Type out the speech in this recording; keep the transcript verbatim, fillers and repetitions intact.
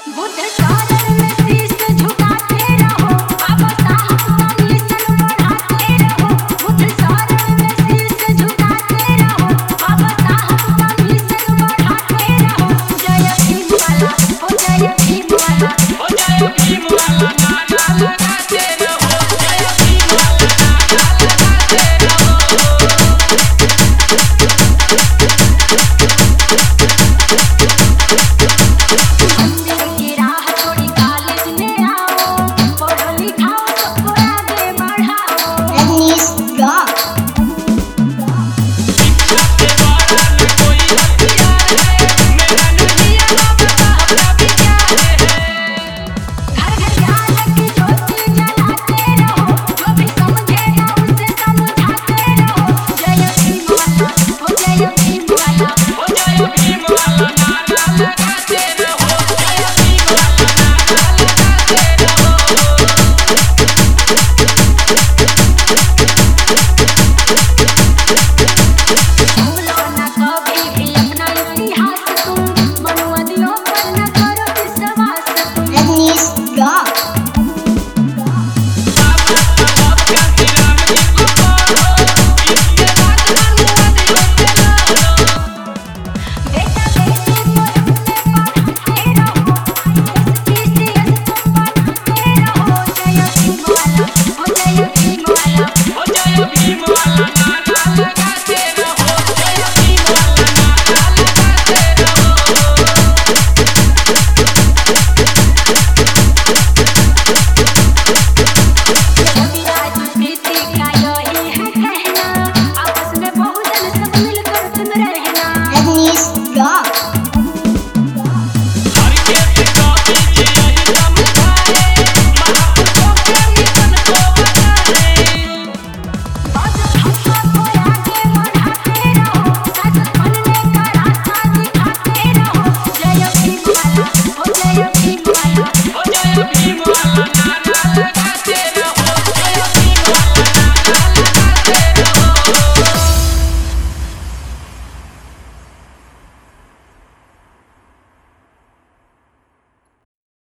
बुद्ध शरण में शीश झुकाते रहो, बाबा साहब का मिशन बढ़ाते रहो। बुद्ध शरण में शीश झुकाते रहो, बाबा साहब का मिशन बढ़ाते रहो। जय भीम वाला, हो जय भीम वाला, हो जय भीम वाला नारा लगा